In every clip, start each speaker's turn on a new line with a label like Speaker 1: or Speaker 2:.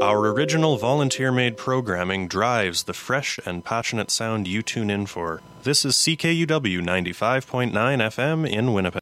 Speaker 1: Our original volunteer-made programming drives the fresh and passionate sound you tune in for. This is CKUW 95.9 FM in Winnipeg.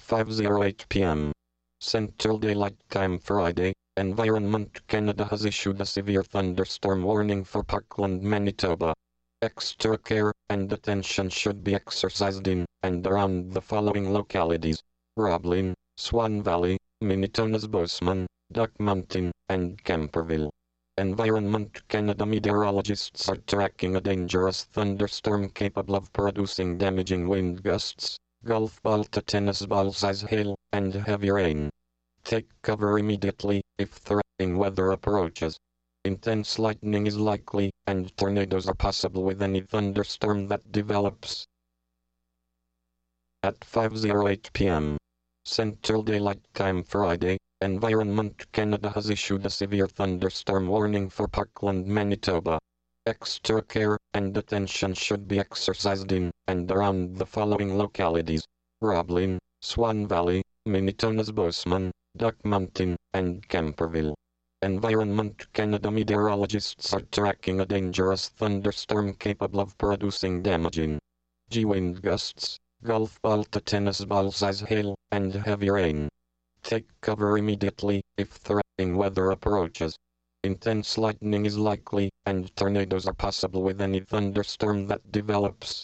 Speaker 2: 5:08 p.m. Central Daylight Time Friday, Environment Canada has issued a severe thunderstorm warning for Parkland, Manitoba. Extra care and attention should be exercised in and around the following localities: Roblin, Swan Valley, Minitona's Bozeman, Duck Mountain, and Camperville. Environment Canada meteorologists are tracking a dangerous thunderstorm capable of producing damaging wind gusts, golf ball to tennis ball size hail, and heavy rain. Take cover immediately if threatening weather approaches. Intense lightning is likely, and tornadoes are possible with any thunderstorm that develops. At 5:08 p.m. Central Daylight Time Friday, Environment Canada has issued a severe thunderstorm warning for Parkland, Manitoba. Extra care and attention should be exercised in and around the following localities: Roblin, Swan Valley, Minitona's Bozeman, Duck Mountain, and Camperville. Environment Canada meteorologists are tracking a dangerous thunderstorm capable of producing damaging wind gusts, golf ball to tennis ball size hail, and heavy rain. Take cover immediately if threatening weather approaches. Intense lightning is likely, and tornadoes are possible with any thunderstorm that develops.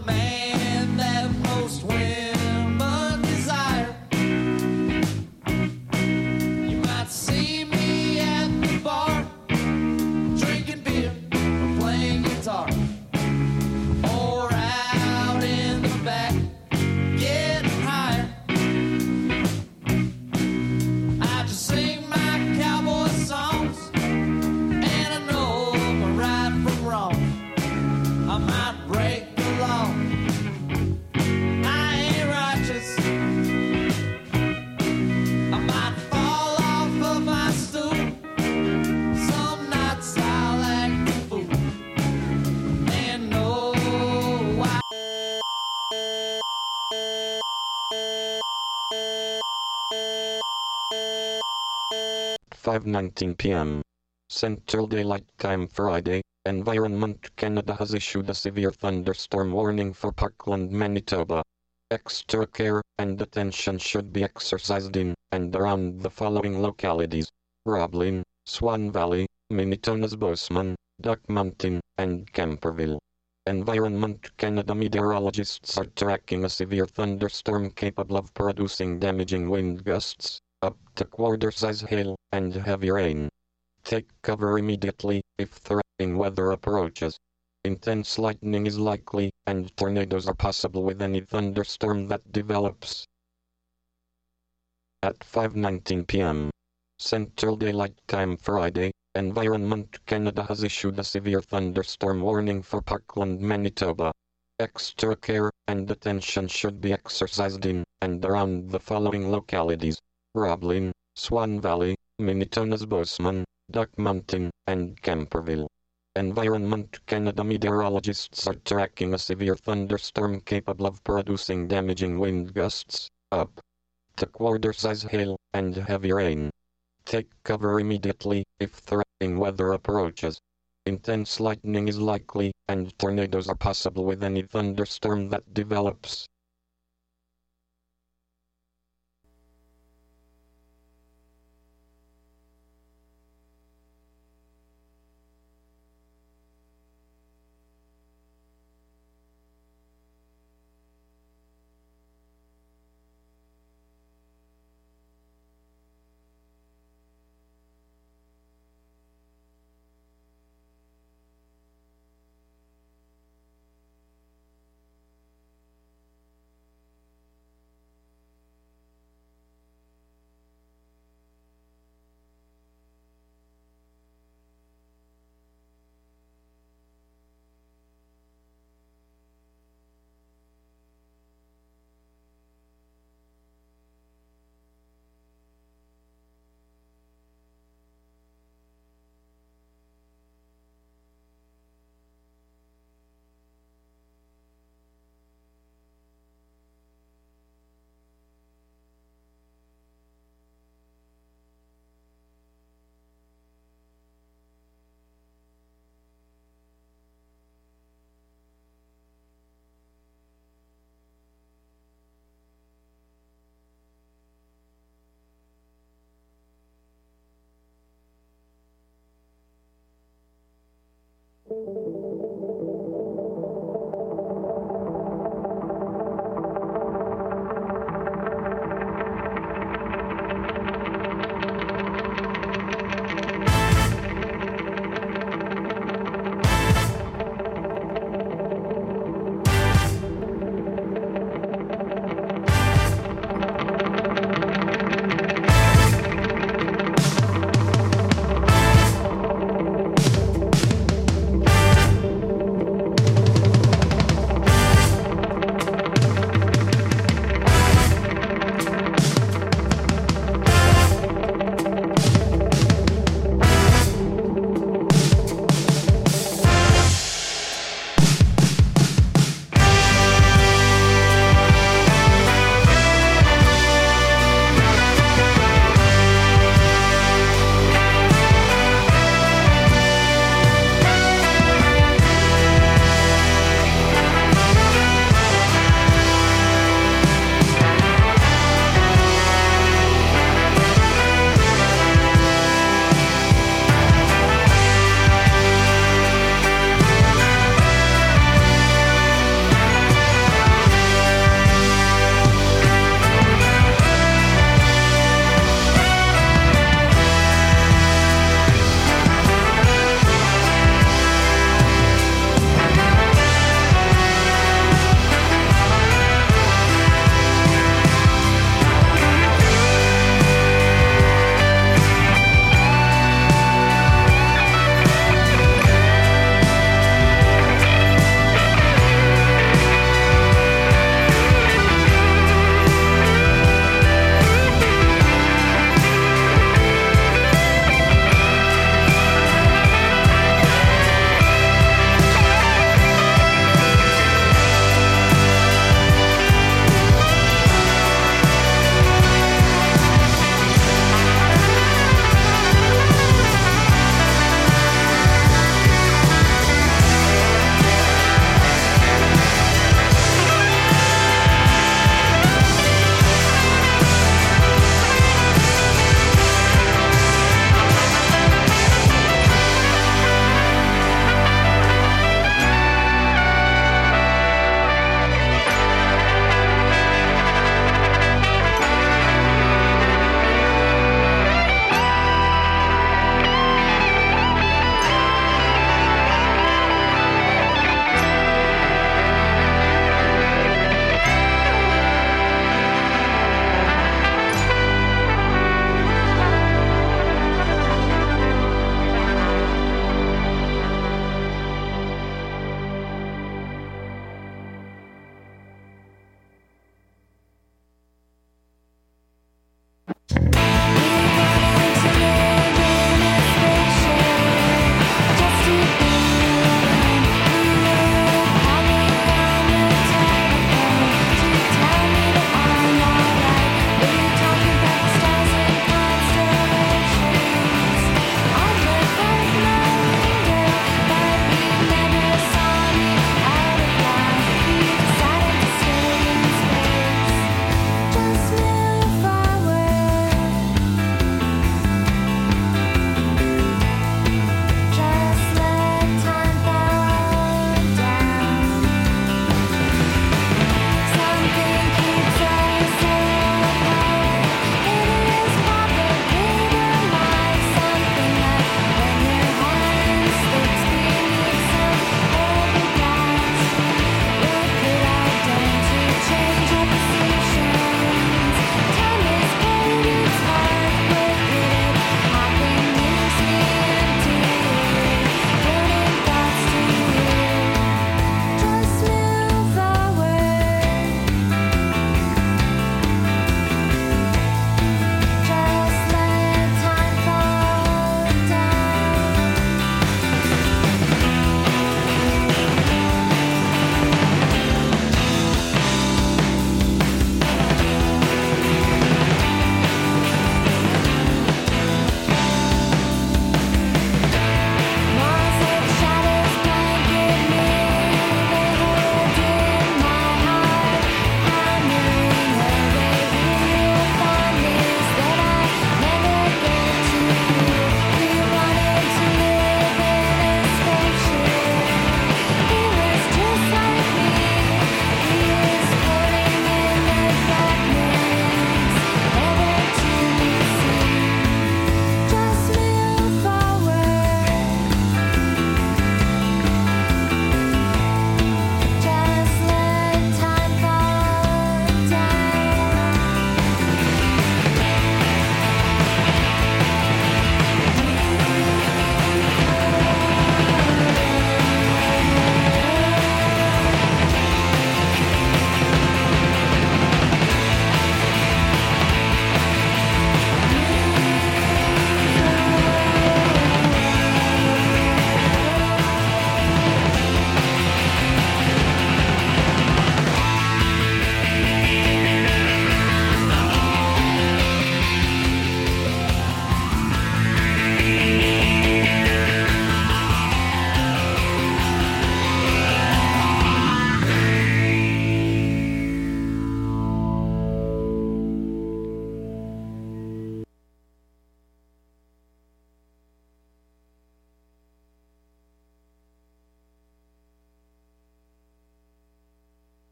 Speaker 3: man that most women desire. You might see me at the bar, drinking beer or playing guitar, or out in the back getting higher. I just sing my cowboy songs, and I know my right from wrong. I might break the law, I ain't righteous. I might fall off of my stool, some nights I'll act a fool, and no, I
Speaker 2: 5:19 p.m. Central Daylight Time Friday. Environment Canada has issued a severe thunderstorm warning for Parkland, Manitoba. Extra care and attention should be exercised in and around the following localities: Roblin, Swan Valley, Minitona's Bozeman, Duck Mountain, and Kemperville. Environment Canada meteorologists are tracking a severe thunderstorm capable of producing damaging wind gusts, up to quarter-size hail, and heavy rain. Take cover immediately if threatening weather approaches. Intense lightning is likely, and tornadoes are possible with any thunderstorm that develops. At 5:19 p.m. Central Daylight Time Friday, Environment Canada has issued a severe thunderstorm warning for Parkland, Manitoba. Extra care and attention should be exercised in and around the following localities: Roblin, Swan Valley, Minitona's Bozeman, Duck Mountain, and Kemperville. Environment Canada meteorologists are tracking a severe thunderstorm capable of producing damaging wind gusts, up to quarter-size hail, and heavy rain. Take cover immediately if threatening weather approaches. Intense lightning is likely, and tornadoes are possible with any thunderstorm that develops.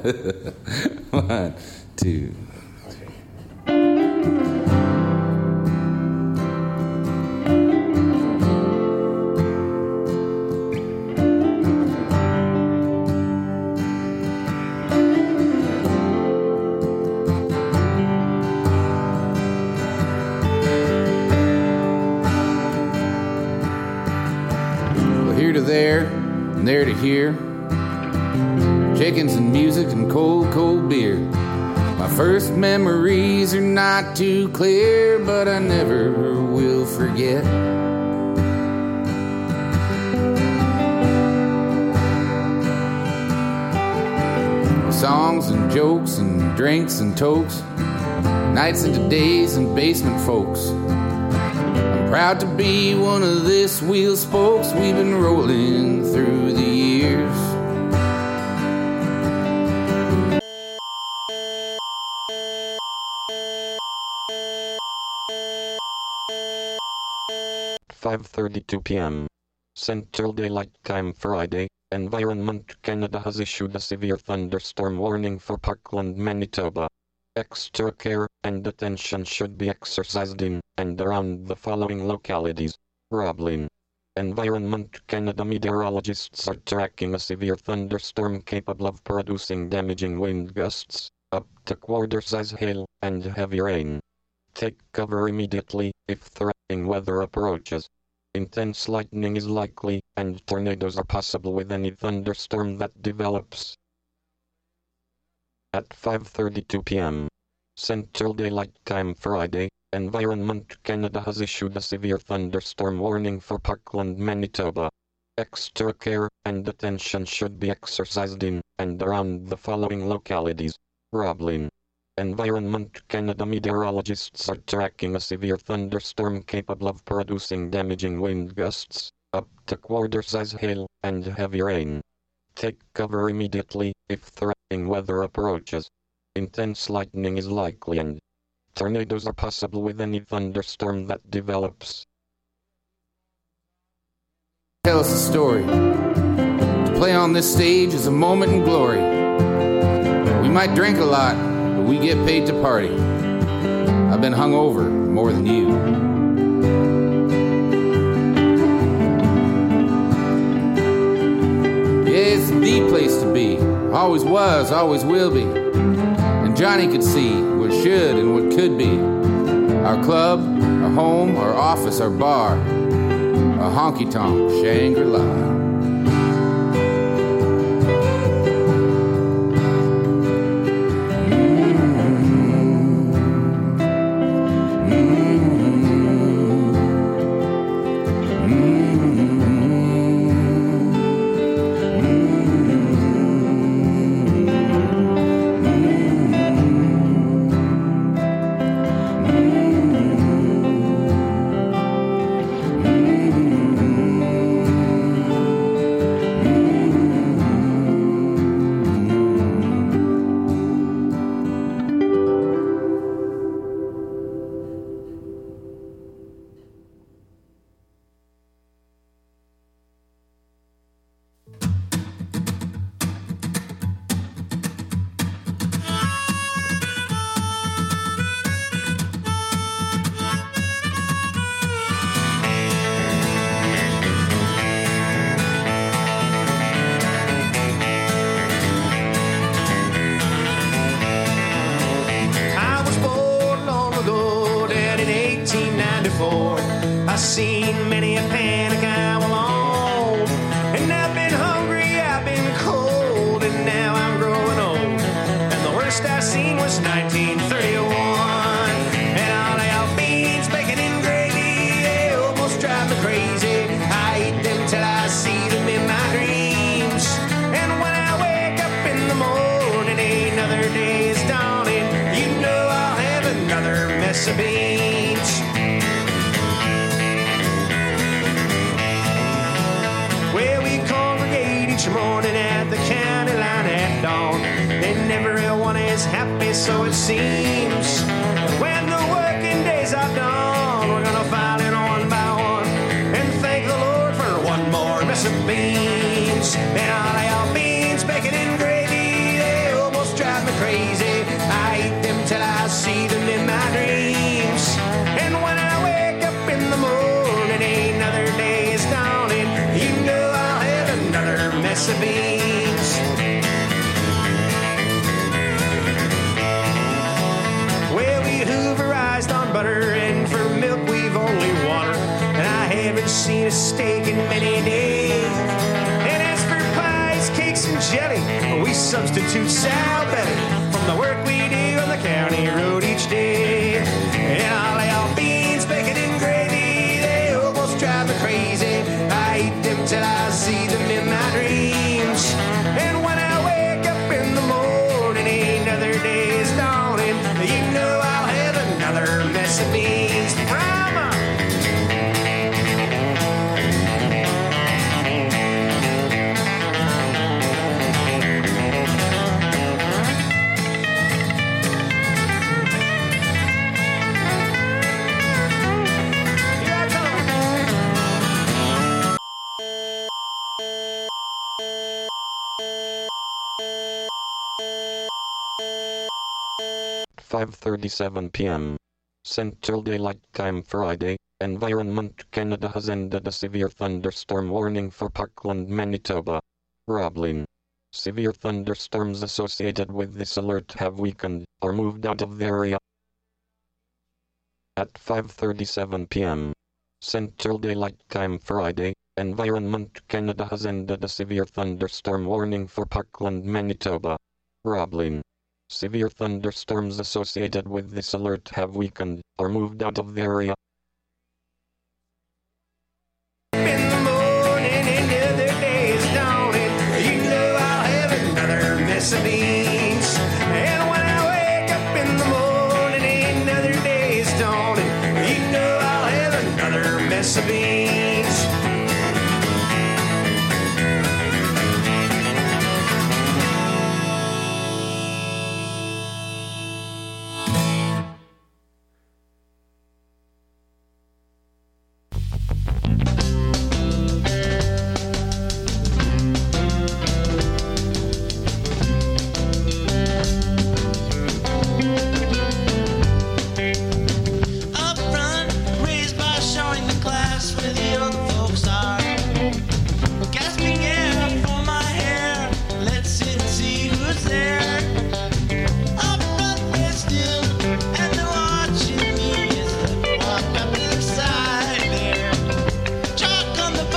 Speaker 4: 1, 2. Here to there, and there to here. Chickens and music and cold, cold beer. My first memories are not too clear, but I never will forget. Songs and jokes and drinks and tokes. Nights into days and basement folks. Proud to be one of this wheel spokes we've been rolling through the years.
Speaker 2: .5:32 p.m. Central Daylight Time Friday. Environment Canada has issued a severe thunderstorm warning for Parkland, Manitoba. Extra care and attention should be exercised in and around the following localities. Roblin. Environment Canada meteorologists are tracking a severe thunderstorm capable of producing damaging wind gusts, up to quarter-size hail, and heavy rain. Take cover immediately if threatening weather approaches. Intense lightning is likely, and tornadoes are possible with any thunderstorm that develops. At 5:32 p.m. Central Daylight Time Friday, Environment Canada has issued a severe thunderstorm warning for Parkland, Manitoba. Extra care and attention should be exercised in and around the following localities. Roblin. Environment Canada meteorologists are tracking a severe thunderstorm capable of producing damaging wind gusts, up to quarter-size hail, and heavy rain. Take cover immediately if threatening weather approaches. Intense lightning is likely and tornadoes are possible with any thunderstorm that develops.
Speaker 4: Tell us a story. To play on this stage is a moment in glory. We might drink a lot, but we get paid to party. I've been hungover more than you. Yeah, it's the place to be. Always was, always will be. And Johnny could see what should and what could be. Our club, our home, our office, our bar. A honky-tonk Shangri-La.
Speaker 5: I've seen many a panic hour long, and I've been hungry, I've been cold, and now I'm growing old. And the worst I seen was 1931, and all the out beans, bacon and gravy, they almost drive me crazy. I eat them till I see them in my dreams, and when I wake up in the morning, another day is dawning. You know I'll have another mess of beans. Each morning at the county line at dawn, and everyone is happy, so it seems. When the working days are done, we're gonna file in one by one and thank the Lord for one more mess of beans. And all y'all beans, bacon and gravy, they almost seen a steak in many days. And as for pies, cakes, and jelly, we substitute Sal Belly from the work we do on the county road each day. And all our beans, bacon, and gravy, they almost drive me crazy. I eat them till I see them in my dreams. And when I wake up in the morning, another day is dawning, you know I'll have another mess of beans from
Speaker 2: 5:37 p.m. Central Daylight Time Friday. Environment Canada has ended a severe thunderstorm warning for Parkland, Manitoba. Roblin. Severe thunderstorms associated with this alert have weakened or moved out of the area. At 5:37 p.m. Central Daylight Time Friday, Environment Canada has ended a severe thunderstorm warning for Parkland, Manitoba. Roblin. Severe thunderstorms associated with this alert have weakened or moved out of the area.
Speaker 5: in the morning, another day is dawning. You know I'll have another mess of beans. And when I wake up in the morning, another day is dawning. You know I'll have another mess of beans.
Speaker 3: Up front, raised by showing the class where the old folks are. Gasping air for my hair. Let's sit and see who's there. Up front, they're still, and they're watching me as I walk up inside there. Chalk on the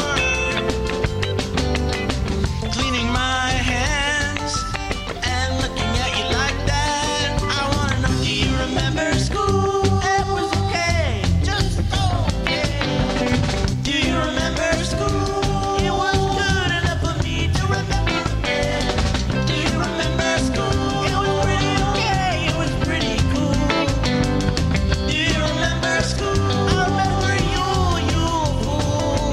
Speaker 3: board, cleaning my hands and looking at you like that. I wanna know, do you remember school? It was okay, just okay. Do you remember school? It was good enough for me to remember it. Do you remember school? It was pretty okay, it was pretty cool. Do you remember school? I remember you fool.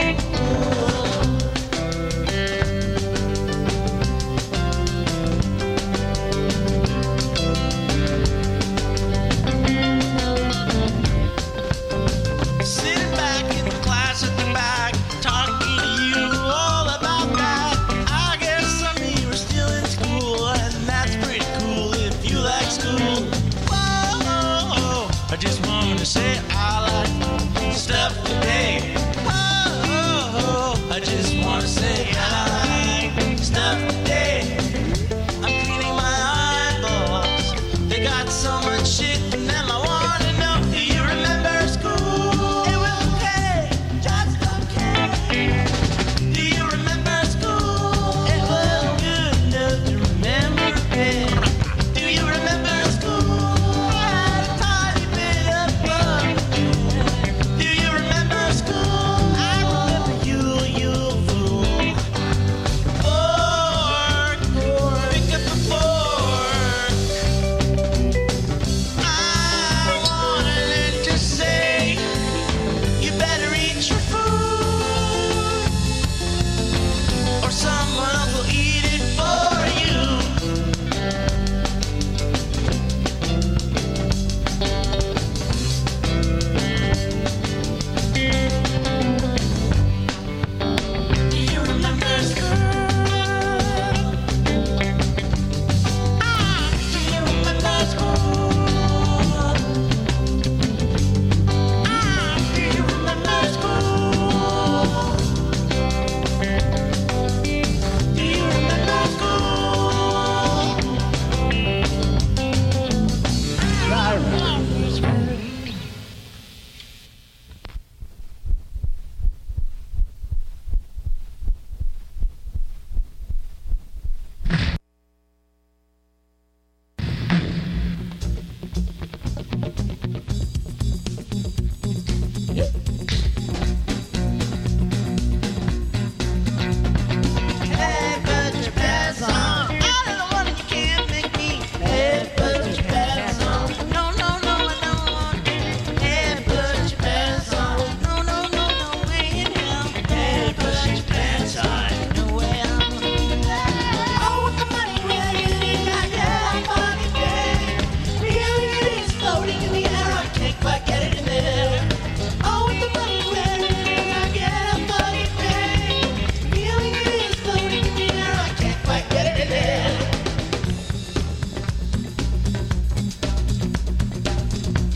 Speaker 3: Sitting back in the class at the back, talking to you all about that. I guess some of you are still in school, and that's pretty cool if you like school. Whoa, I just wanted to say I like stuff today. Oh, I just want to say I like stuff today. I'm cleaning my eyeballs. They got so much shit in them. I want to know, do you remember school? It was okay, just okay. Do you remember school? It was good enough to remember it. Do you remember school? I had a tiny bit of fun.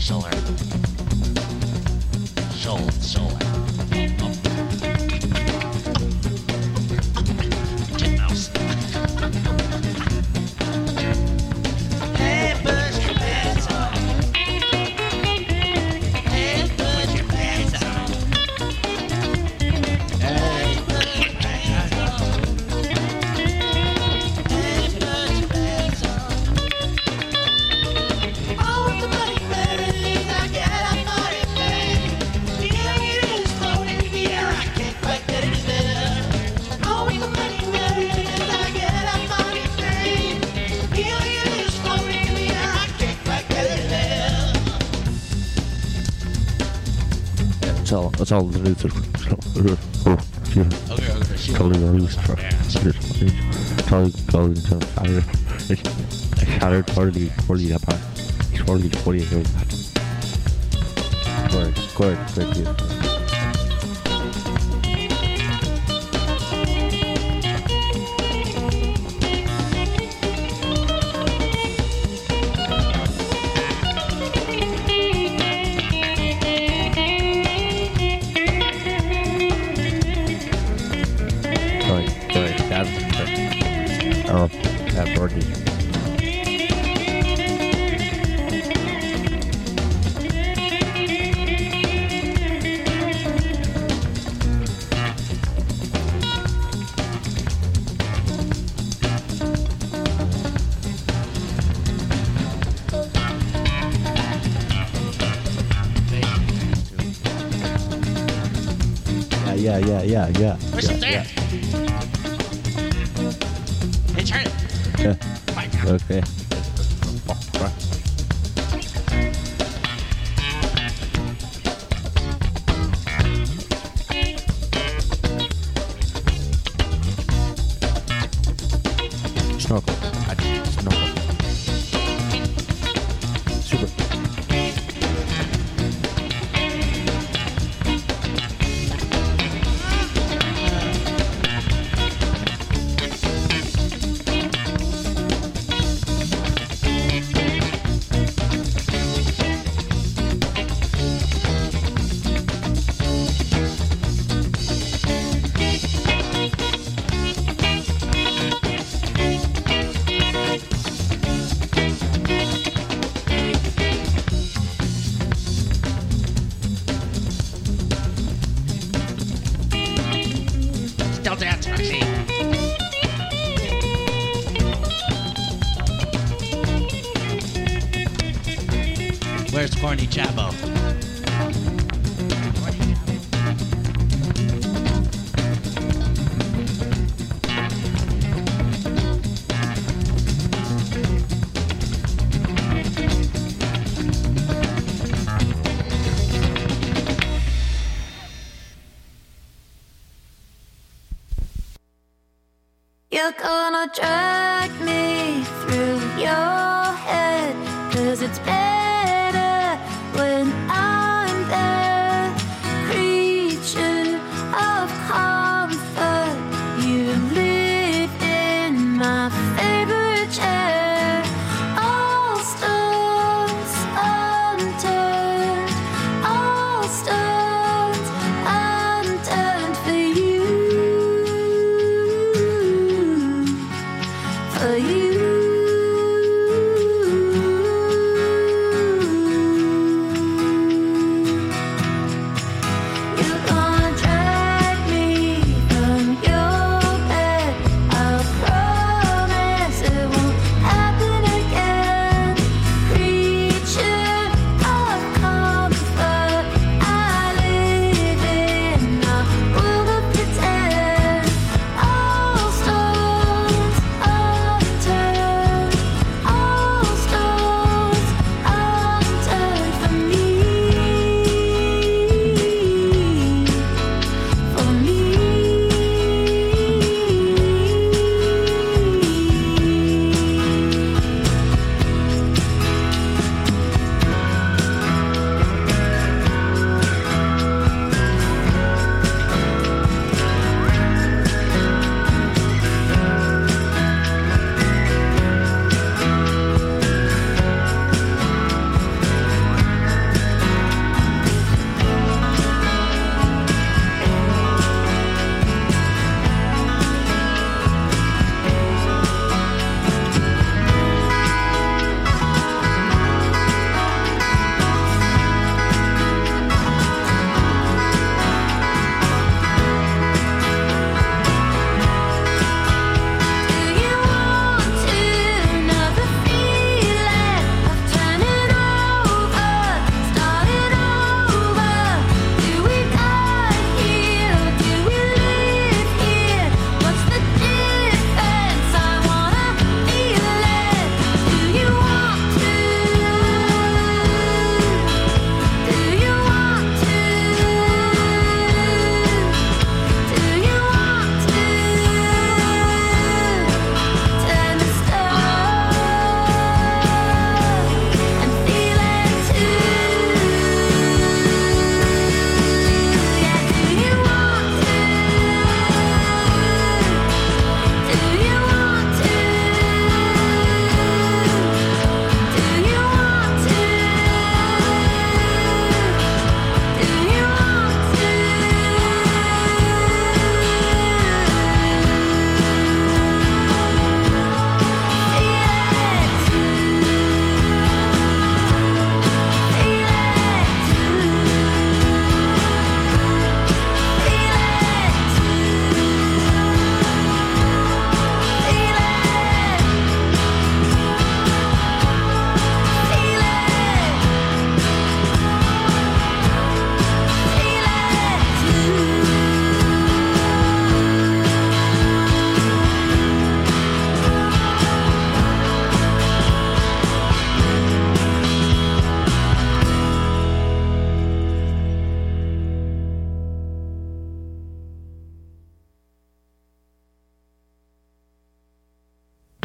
Speaker 6: solar. Solar. Titmouse. Hey, put your pants on. Hey, put your pants on. Hey, put your pants on. Hey, put your pants on. Oh, the money berries, I get a money bag. Feeling it is floating in the air, I can't quite get it there. Oh, the money berries, I get a money bag. Feeling it is floating in the air, I can't quite get it there.
Speaker 7: That's all the roots are.
Speaker 6: Okay.
Speaker 7: Totally released. Totally going to shattered totally apart. Totally going back. Good. That's Birdie. Yeah.
Speaker 6: Push it there. Hey, turn it.
Speaker 7: Yeah.
Speaker 6: My God.
Speaker 7: Okay. Snorkel. Super.
Speaker 6: Still dance, Roxy. Where's Corny Chabo?
Speaker 8: You're gonna drag me through your head, 'cause it's better when I'm there. Creature of comfort, you live in my favorite chair. All stones unturned, all stones unturned for you. For you.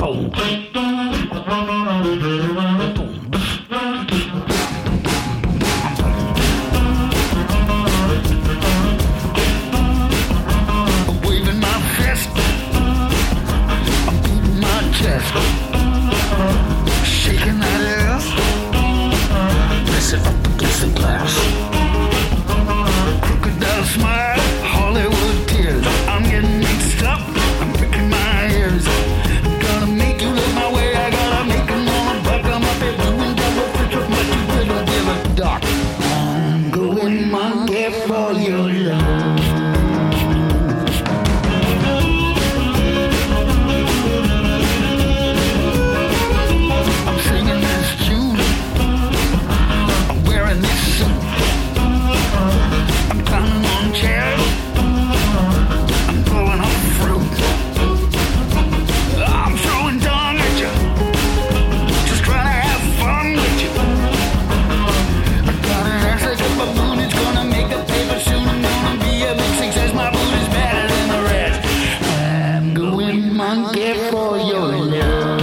Speaker 9: Waving my fist, I'm beating my chest, shaking that ass, pressing up against the glass. Crocodile smile, Hollywood tears. I'm getting mixed up, I'm pricking my ears. I'm gonna make you look my way, I gotta make them all a buck. I'm up here doing double fix with what you couldn't give a duck. I'm going monkey for your love. I'm singing this tune, I'm wearing this suit, I'm climbing on chairs, I'm blowing up fruit, I'm throwing dung at you, just trying to have fun with you. I got an ass like a baboon, it's gonna make a paper soon. I'm gonna be a big success, my boot is better than the rest. I'm going monkey for your love.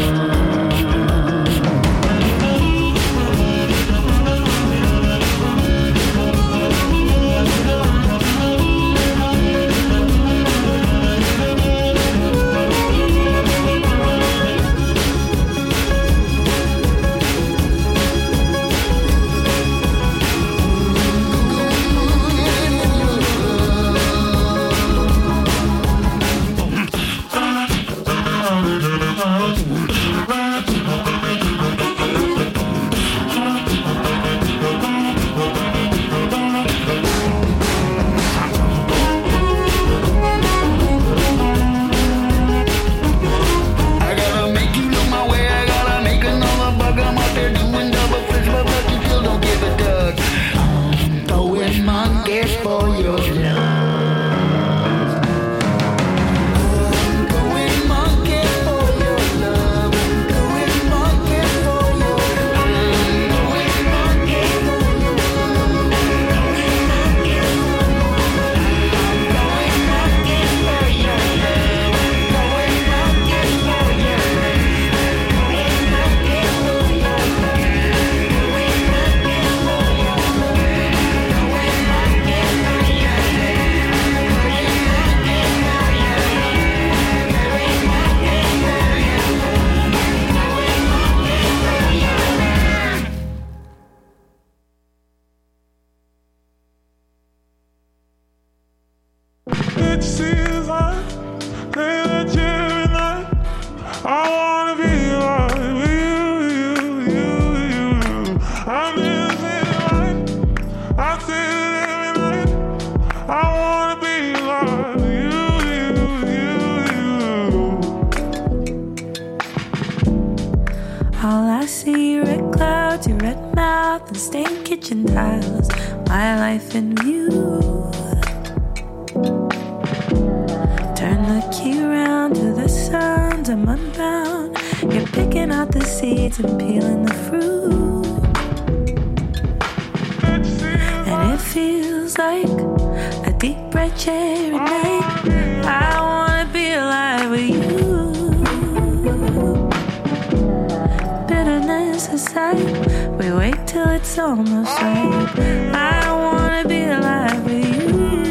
Speaker 9: I gotta make you look my way, I gotta make another buck. I'm out there doing double flips, but you still don't give a duck. I'm going monkey for your love. I'm going monkey for your love. I'm going monkey for your love. I'm going monkey for your love.
Speaker 10: It seems like they let you every night. I wanna be like you. I'm living life. I say it every night. I wanna be like you.
Speaker 8: All I see are red clouds, your red mouth, and stained kitchen tiles. My life in view. Turn the key around to the suns, I'm unbound. You're picking out the seeds and peeling the fruit. And it feels like a deep red cherry night. I wanna be alive with you. Bitterness aside, we wait till it's almost right. I wanna be alive with you.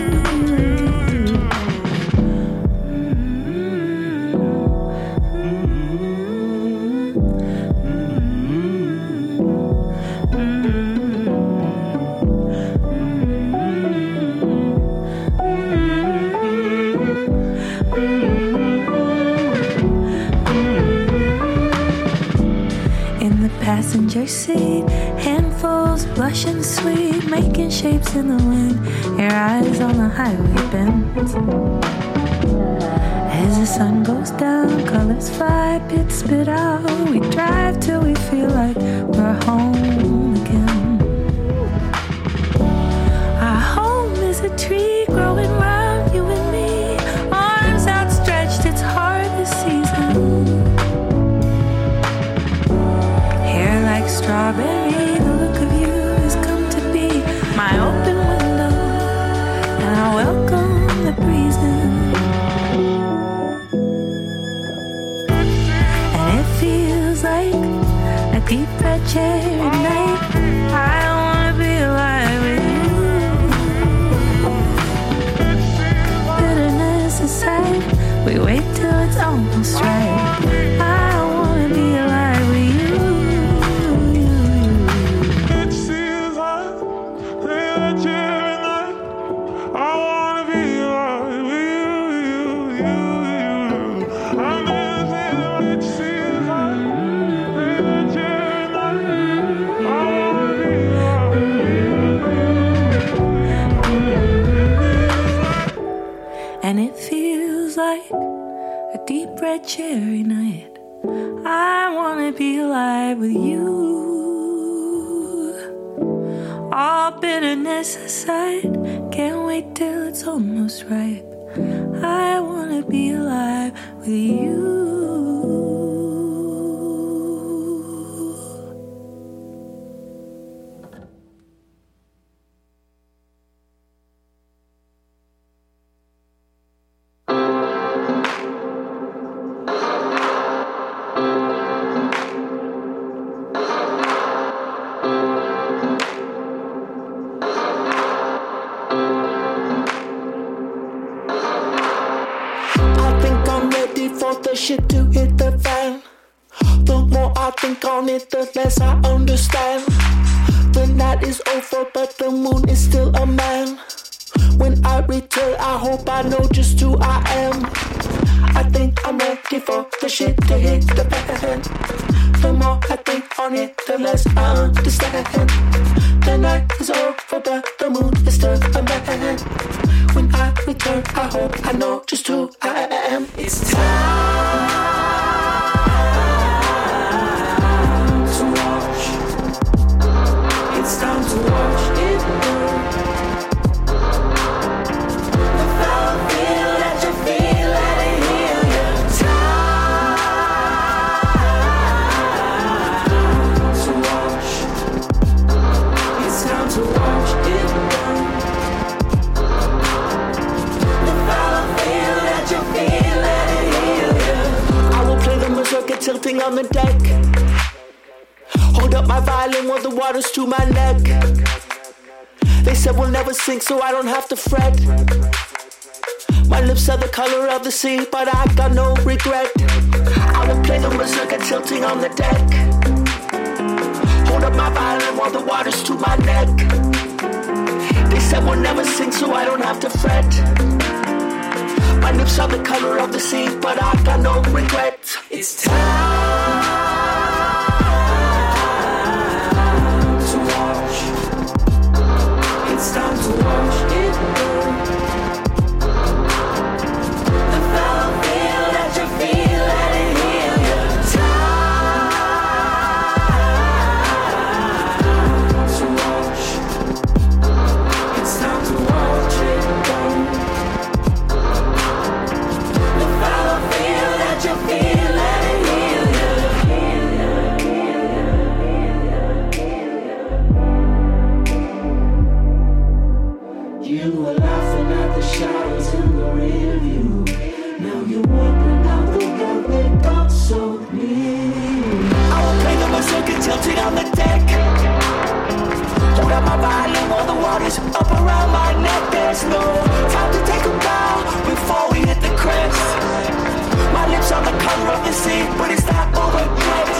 Speaker 8: Passenger seat, handfuls blushing sweet, making shapes in the wind. Your eyes on the highway bend. As the sun goes down, colors fly, pits spit out. We drive till we feel like we're home again. Our home is a tree growing round you and me, arms outstretched. It's harvest season. Like strawberry, the look of you has come to be my open window, and I welcome the breeze in. And
Speaker 10: that cherry night. I wanna be alive with you. I'm dancing to let you see the light. Baby, that cherry night. I wanna be alive.
Speaker 8: And it feels like a deep red cherry night. I wanna be alive with you. All bitterness aside, can't wait till it's almost ripe. I wanna be alive with you.
Speaker 11: The shit to hit the fan. The more I think on it, the less I understand. The night is over, but the moon is still a man. When I return, I hope I know just who I am. I think I'm ready for the shit to hit the fan. The more I think on it, the less I understand. The night is over, but the moon is still a man. When I return, I hope I know just who I am. It's time to watch. It's time to watch it burn. The foul feel that you feel, let it heal you. Time to watch. It's time to watch it burn. Tilting on the deck. Hold up my violin while the water's to my neck. They said we'll never sink, so I don't have to fret. My lips are the color of the sea, but I got no regret. I will play the mazurka tilting on the deck. Hold up my violin while the water's to my neck. They said we'll never sink, so I don't have to fret. My lips are the color of the sea, but I got no regrets. It's time to watch. It's time to watch it burn. The foul feel that you feel, let it heal you. Time to watch. It's time to watch it burn. You feel, let it heal you. You were laughing at the shadows in the rear view. Now you're walking out the world that got so near. I will play the mazurka tilting on the deck. Hold up my violin while the water's up around my neck. There's no time to take a bow before we hit the crest. My lips are the color of the sea, but it's not over yet.